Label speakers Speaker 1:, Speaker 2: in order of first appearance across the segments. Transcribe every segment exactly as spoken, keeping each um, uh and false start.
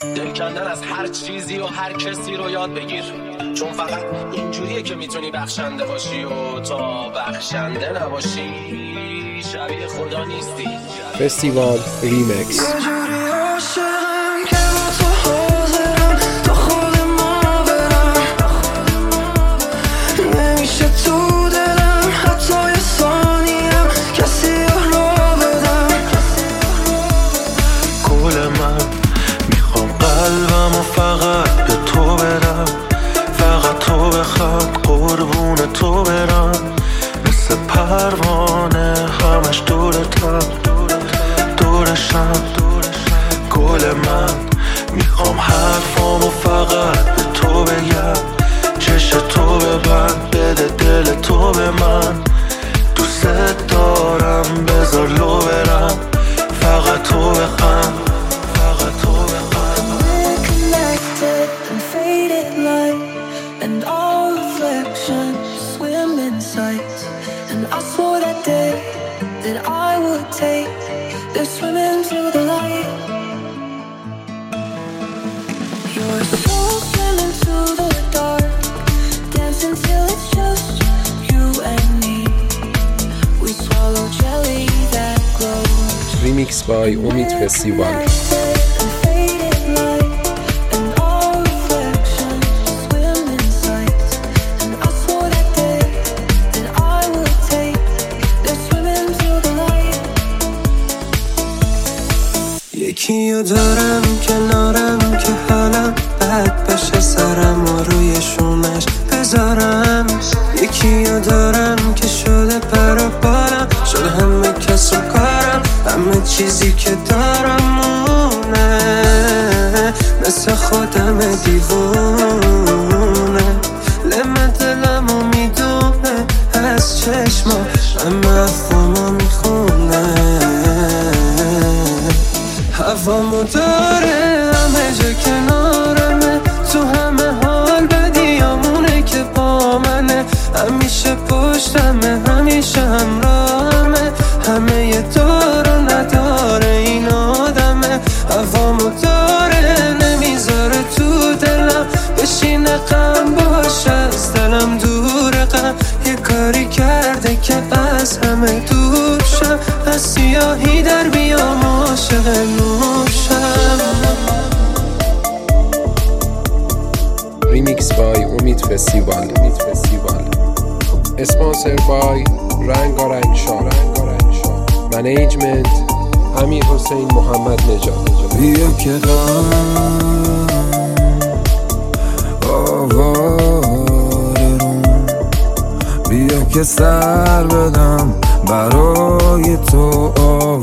Speaker 1: دل کندن از هر چیزی و هر کسی رو یاد بگیر، چون فقط اینجوریه که میتونی بخشنده باشی و تا بخشنده نباشی شبیه خدا نیستی.
Speaker 2: فستیوال ریمکس.
Speaker 3: قلبم و فقط به تو برم، فقط تو بخواد قربون تو برم، مثل پروانه همش دورتم دورشم. گل من میخوام حرفامو فقط به تو بگم، چش تو ببند بده دل تو به من، دوست دارم بذار لو برم، فقط تو بخوام فقط تو بخوام.
Speaker 4: And faded light and all reflections swim in sight, and I swore that day that I would take the swimming to the light. Your soul swimming to the dark, dancing till it's just you and me. We swallow jelly that glows.
Speaker 2: Remix by Omid Festival.
Speaker 3: یکیو دارم کنارم که حالم بد بشه، سرم و روی شونش بذارم. یکیو دارم که شده پر و بالم، شده همه کس و کارم، همه چیزی که دارم مونه، مثل خودم دیوونه. لمه دلمو میدونه از چشما، همه افامو میخونه، هوامو داره همه جا کنارمه، تو همه حال بدیامونه که با منه، همیشه پشتمه همیشه همراهمه، همه یه دار و نداره این آدمه. هوامو داره نمیذاره تو دلم بشینه، غم باشه از دلم دور، غم یه کاری کرده که از همه دور شم، از سیاهی در بیام عاشق نوشم.
Speaker 2: Remix by Omid Festival. Sponsored by رنگارنگ شاه. Management امیر حسین محمد نژاد.
Speaker 3: بیا که غم آواره روم، بیا که سر بدم برای تو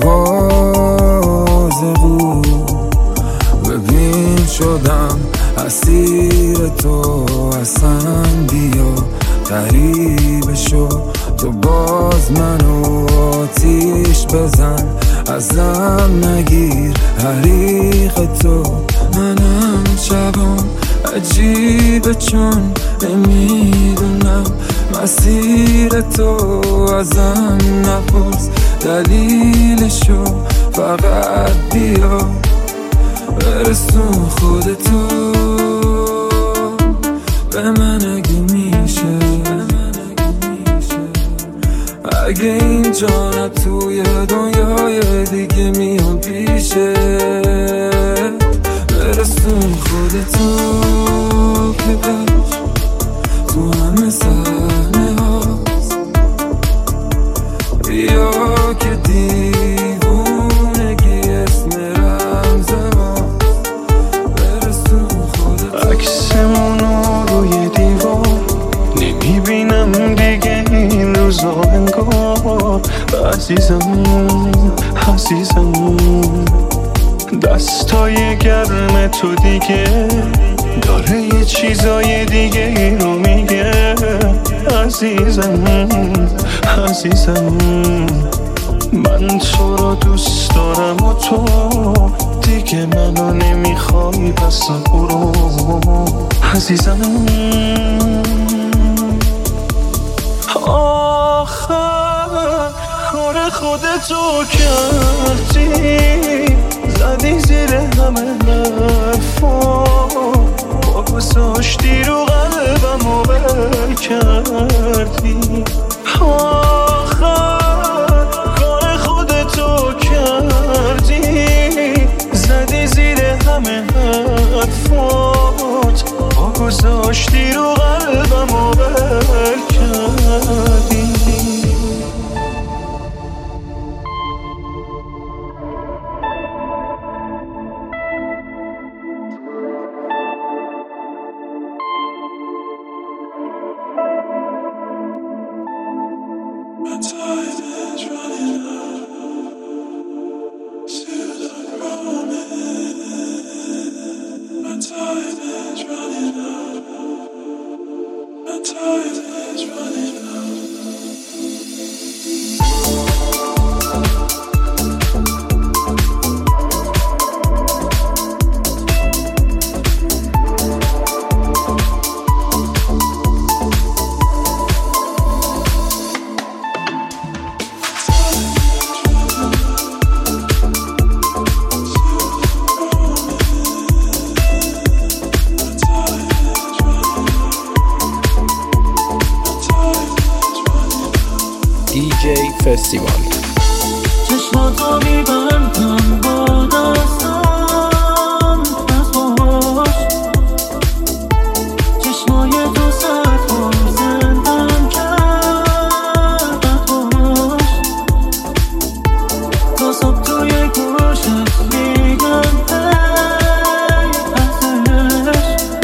Speaker 3: آوازه بود. ببین شدم اسیر تو، اصلا بیا غریبه شو، تو باز منو آتیش بزن، ازم نگیر حریق تو. منم شبام عجیبه چون نمیدونم مسیر تو، ازم نپرس دلیلشو، فقط بیا برسون خودتو به من اگه میشه، اگه اینجا نه توی دنیای دیگه میام پیشه، برسون خودتو که بش تو همه صحنه هاست، بیا که دیوونگی اسم رمزه هاست، برسون خودتو. عکسمونو روی دیوار نمیبینم دیگه این روزا انگار، عزیزم عزیزم دستای گرم تو دیگه داره یه چیزای دیگه رو میگه، عزیزم عزیزم من تو رو دوست دارم و تو دیگه منو نمیخوای، پس برو عزیزم. آخر کار خودتو کردی، زدی زیر همه حرف گذاشتی رو قلبم و بل کردی. آخر کار خودتو کردی، زدی زیر همه حرفات، گذاشتی رو قلبم و بل کردی.
Speaker 2: دی جی فستیوال.
Speaker 3: چشماتو میبندم با دستم، بس باش چشمای تو سر کن زندم کرد، بس باش تا صبح توی گوشت میگم ای ازش،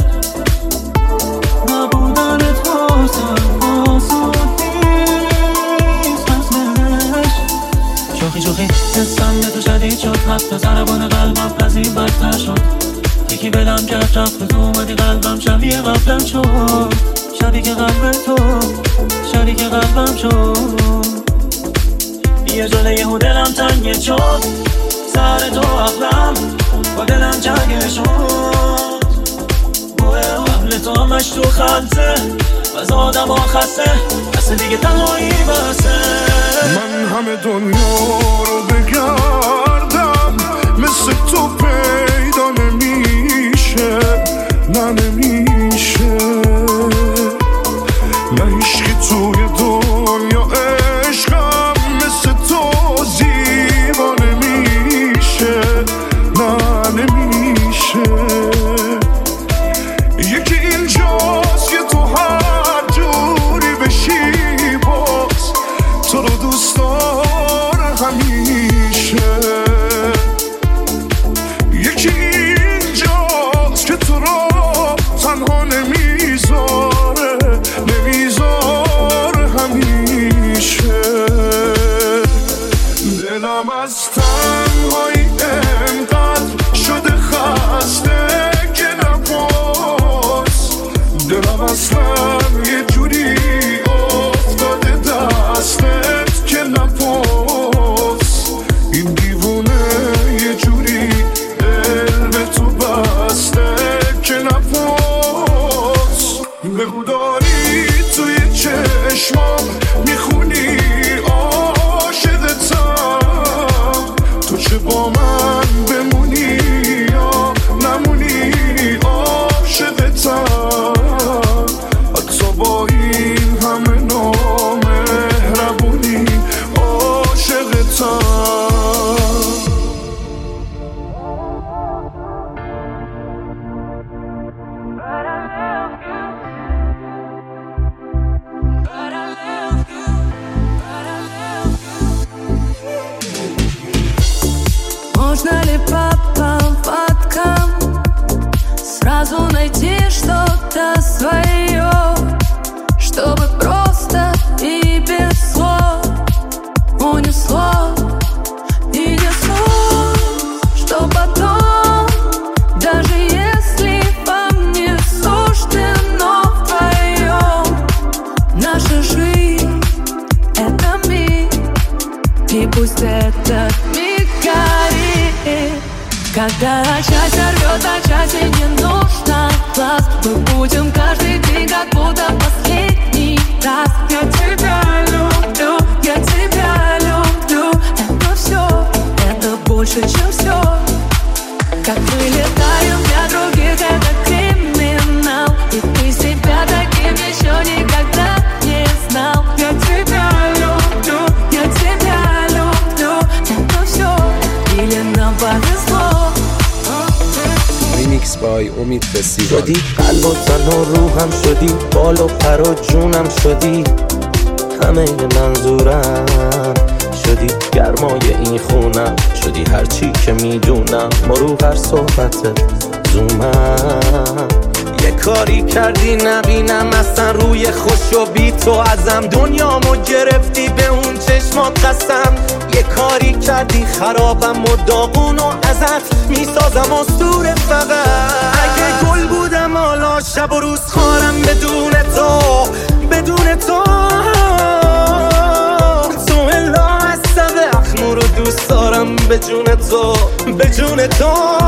Speaker 3: نبودنت واسم آسود نیست ازش. شوخی شوخی حسم به تو شدید شد، حتی ضربان قلبم از این بدتر شد. یکی بدم جفت رفت تو اومدی قلبم شبیه قبلم شد، شریک قلب تو شریک قلبم شد. یه جله یهو دلم تنگه شد، سر تو عقلم با دلم جنگه شد. بوه قبل تو همش تو خلطه، از آدم ها خسته، اصلا دیگه تنهایی بسه.
Speaker 5: من همه دنیا رو بگردم، مثل تو پیدا نمیشه، نه نمیشه. نه عشقی توی دنیا عشقم مثل تو زیبا نمیشه، نه نمیشه. یکی اینجاست که تو هر جوری بشی باز تو رو دوست داره همیشه. یکی اینجاست که تو رو تنها نمیذاره، نمیذاره همیشه. دلم از تنهایی انقدر شده خسته که نپاس، دلم اصلا یه جوری افتاده دستت که نپاس. این دیوونه یه جوری دل به تو بسته که نپاس. بگو داری توی چشمام میخونی عاشقتم، تو چه با من بمونی یا نمونی عاشقتم. حتی با این همه نامهربونی عاشقتم.
Speaker 4: Можно ли по поводкам сразу найти что-то свое, чтобы просто и без слов унесло и несло, что потом, даже если вам не суждено вдвоем, наша жизнь — это миг, и пусть этот миг горит. Когда часть рвет, а части не нужно глаз, мы будем каждый день как будто последний раз. Я тебя люблю, я тебя люблю. Это все, это больше, чем все. Как мы летаем для других, это криминал.
Speaker 2: Mix by امید فستیوال.
Speaker 3: شدی قلب و تن و روحم، شدی بال و پر و جونم، شدی همه منظورم، شدی گرمای این خونم، شدی هرچی که میدونم، مرو هر صحبت زومم. یه کاری کردی نبینم اصلا روی خوش و بی تو ازم، دنیامو گرفتی به اون چشمات قسم. یه کاری کردی خرابم و داغون و ازت میسازم اسطوره فقط. اگه گل بودم حالا شب و روز خارم بدون تو، بدون تو تو الا عصب اخمو رو دوست دارم به جون تو، به جون تو.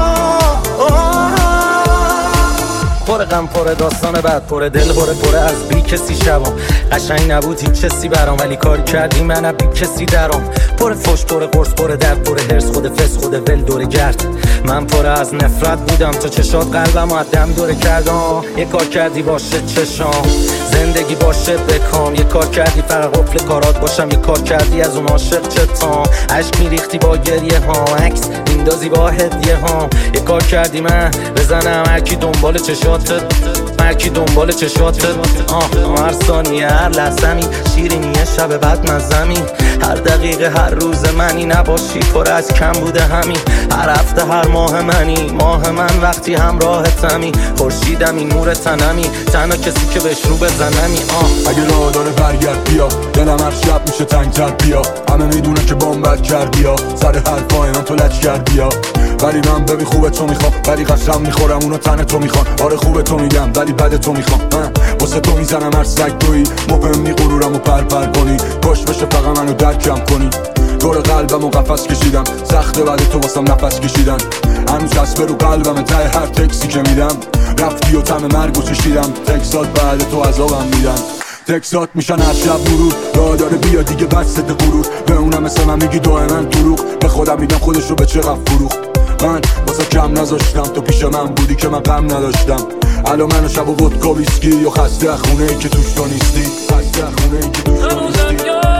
Speaker 3: پر غم، پر داستان بعد، پر دل، پر پر از بی کسی شبام. قشنگ نبود هیچ کسی برام، ولی کار کردی من بی کسی درام. پر فش، پر قرص، پر درد، پر هرس، خود فس، خود ول دور گرد. من پر از نفرت بودم تا چشات قلبم و دم دوره کردم. یه کار کردی باشه چشام، زندگی باشه بکام. یه کار کردی فقط قفل کارات باشم، یه کار کردی از اون عاشق چتام. عشق میریختی با گریه ها، عکس میندازی با هدیه ها. یه کار کردی من بزنم هر کی دنبال چشات، هر کی دنبال چشاتت. آه هر ثانیه هر لحظه‌می شیرینیه شب بعد مزمی. هر دقیقه هر روز منی نباشی پر از کم بوده همین. هر هفته هر ماه منی، ماه من وقتی همراهتمی. خورشیدمی نور تنمی، تنها کسی که بهش رو بزنمی. آه
Speaker 5: اگه راه داره برگرد بیا، دلم هر شب میشه تنگتر بیا. همه میدونه که بام بد کردی یا سر حرفای من تو لج کردی یا. ولی من ببین خوبه تو میخوام، ولی قسم میخورم اونو تن تو میخوان. آره خوبه تو میگم ولی بد تو میخوام. من واسه تو میزنم هر سگ تویی، مهمی غرورم و پرپر کنی. کاش بشه فقط منو درکم کنی. دور قلبم و قفس کشیدم، سخته بعد تو واسم نفس کشیدن. هنوز چسبه رو قلبم ته هر تکسی که میدم. رفتی و طعم مرگو چشیدم، تکسات بعد تو عذابم میدن. تکسات میشن هر شب مرور، راه داره بیا دیگه بس ست غرور. به اونم مثل من میگی دائما دروغ، به خودم میدم خودش رو به چقدر فروخت. من واسه کم نذاشتم، تو پیش من بودی که من غم نداشتم. الان منو شب و ودکا ویسکی یا خسته خونه ای که توش تو نیستی، خسته خونه ای که توش تو نیستی.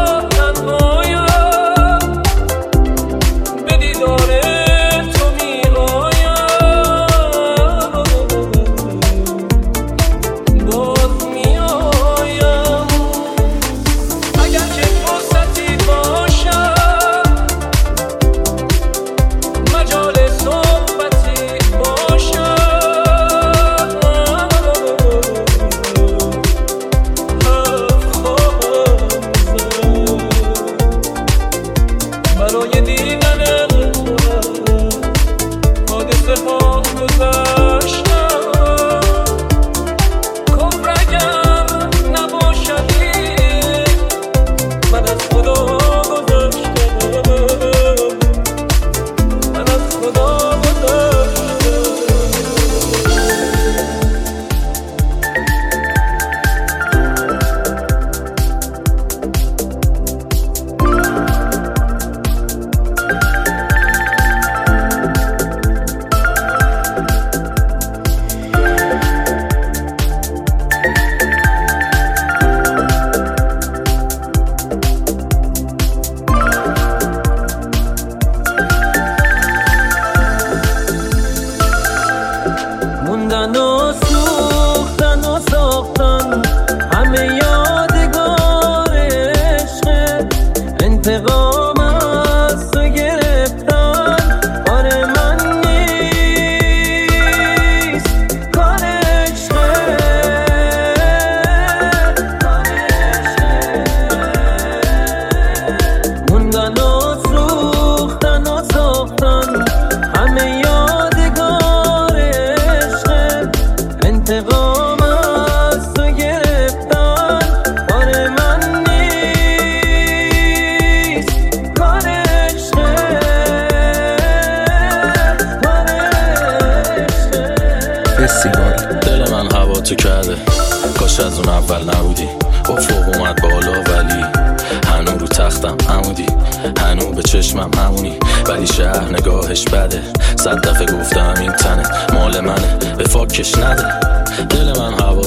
Speaker 1: دل من هوا تو کرده، کاش از اون اول نبودی. افق اومد بالا ولی هنو رو تختم عمودی، هنو به چشمم همونی، ولی شهر نگاهش بده. صد دفعه گفتم این تنه مال منه، به فاکش نده. دل من هوا تو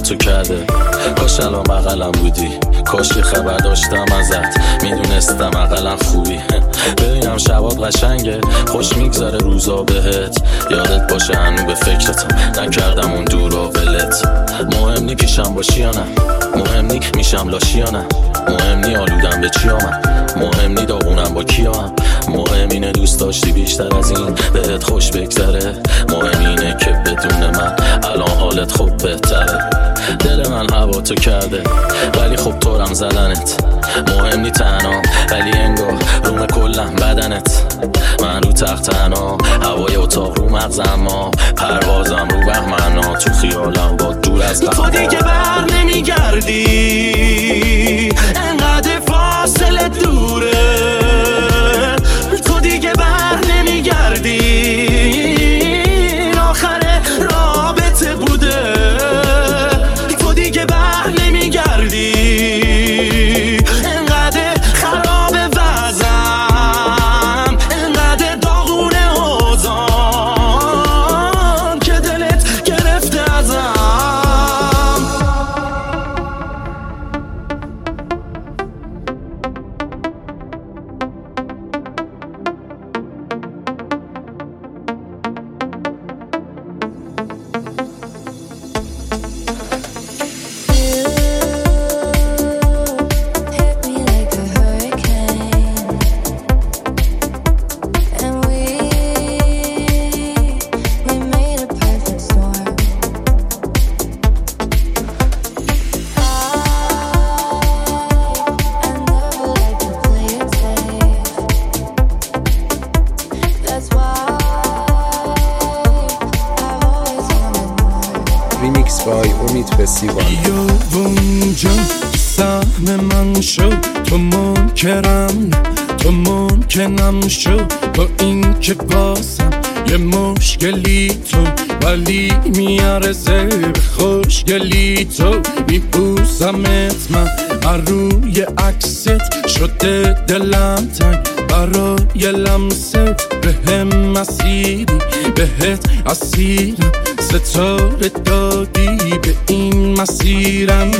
Speaker 1: تو کرده. کاش الان بغلم بودی، کاش که خبر داشتم ازت، میدونستم اقلم خوبی. ببینم شبات قشنگه، خوش میگذره روزا بهت، یادت باشه هنو به فکرتم نکردم اون دورا ولت. مهم نی پیشم باشی یا نه، مهم نی میشم لاشی یا نه، مهم نی آلودم به چی آمم، مهم نی داغونم با کی آمم، مهم اینه دوست داشتی بیشتر از این بهت خوش بگذره، مهم اینه که بدون من الان حالت خوب بهتره. دل من هوا تو کرده ولی خب طورم زدنت، مهم نی تنها ولی انگار روم کلم بدنت. من رو تخت تنها، هوای اتاق رو مغزم، ما پروازم رو بهمنا، تو خیالم با دور از قهر.
Speaker 6: تو دیگه بر نمیگردی، انقدر فاصله دوره، تو دیگه بر نمیگردی، آخر رابطه بوده، تو دیگه بر نمیگردی، انقدر خراب وضعم، انقدر داغونه اوضاعم که دلت گرفته ازم.
Speaker 2: ریمیکس بای امید فستیوال.
Speaker 3: یا اونجا سهم من شو، تو منکرم تو منکنم شو، با این که بازم یه مشکلی تو، ولی میارزه به خوشگلی تو. میبوسمت من روی عکست، شده دلم تنگ برای لمست، به هم مسیری بهت اسیرم، ستاره دادی به این مسیرم.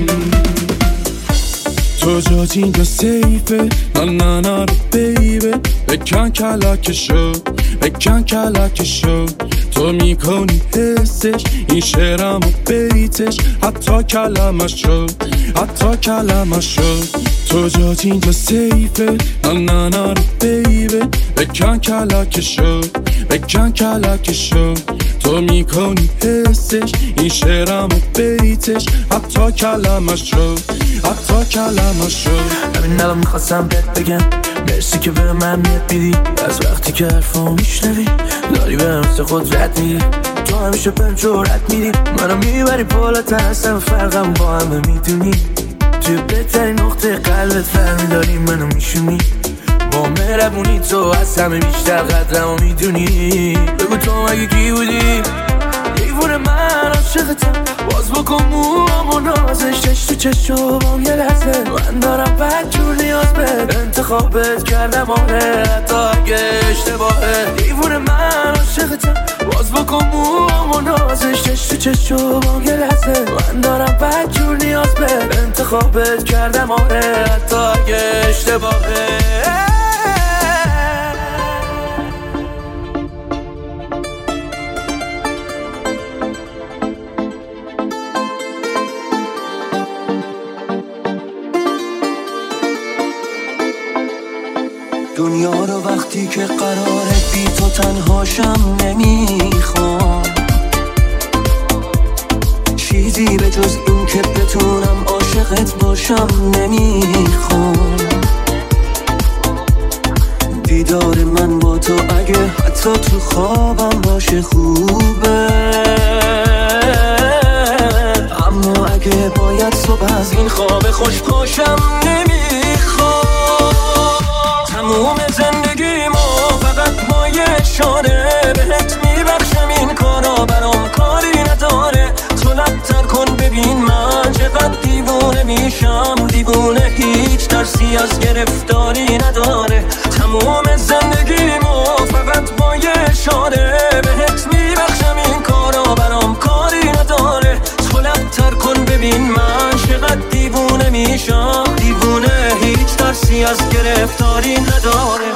Speaker 3: تو جات اینجا سیفه، نه نه نه بیبه، بکن کلکشو بکن کلکشو، تو میکنی حسش این شعرم و بیتش، حتی کلمشو حتی کلمشو. تو جات اینجا سیفه، نه نه نه بیبه، بکن کلکشو بکن کلکشو، تو میکنی حسش این شعرم و بیتش، حتی کلمشو حتی کلمشو.
Speaker 6: همین الان میخواستم بهت بگم مرسی که به من میت بیدی، از وقتی که حرفو میشنوی داری به همست خود رد میدی، تو همیشه بهم جرأت میدی، منو میبری بالاتر هستم، فرقم با همه میدونی، توی بهترین نقطه قلبت فرمی داری منو میشونی، با مهربونی تو از همه بیشتر قدرمو میدونی. بگو تو مگه کی بودی؟ دیوونه من عاشقتم، باز بکن موامو نازش، چش تو چشو بام یه لحظه، من دارم بد جور نیاز بهت، انتخابت کردم آره حتی اگه اشتباهه. دیوونه من عاشقتم، باز بکن موامو نازش، چش تو چشو بام یه لحظه، من دارم بد جور نیاز بهت، انتخابت کردم آره حتی اگه اشتباهه.
Speaker 3: دنیا رو وقتی که قراره بی تو تنهاشم نمیخوام، چیزی به جز این که بتونم عاشقت باشم نمیخوام. دیدار من با تو اگه حتی تو خوابم باشه خوبه، اما اگه باید صبح از این خواب خوش پاشم نمیخوام. تموم زندگیمو فقط مایشانه بهت میبخشم، این کارا برام کاری نداره، تو لبتر کن ببین من چقدر دیوونه میشم، دیوونه هیچ ترسی از گرفتاری نداره. تموم زندگیمو فقط مایشانه بهت میبخشم، این کارا برام کاری نداره، تو لبتر کن
Speaker 6: دوری نداره.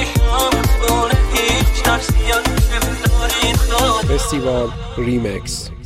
Speaker 2: فستیوال ریمکس.